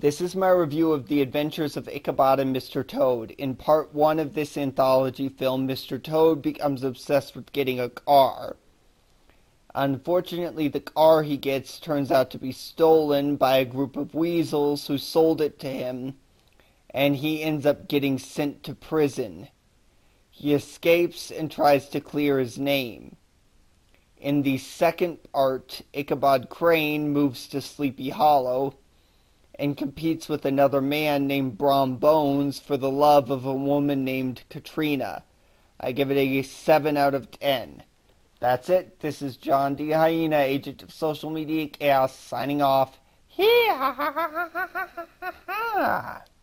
This is my review of The Adventures of Ichabod and Mr. Toad. In part 1 of this anthology film, Mr. Toad becomes obsessed with getting a car. Unfortunately, the car he gets turns out to be stolen by a group of weasels who sold it to him, and he ends up getting sent to prison. He escapes and tries to clear his name. In the second part, Ichabod Crane moves to Sleepy Hollow and competes with another man named Brom Bones for the love of a woman named Katrina. I give it a 7 out of 10. That's it. This is John D. Hyena, agent of social media chaos, signing off.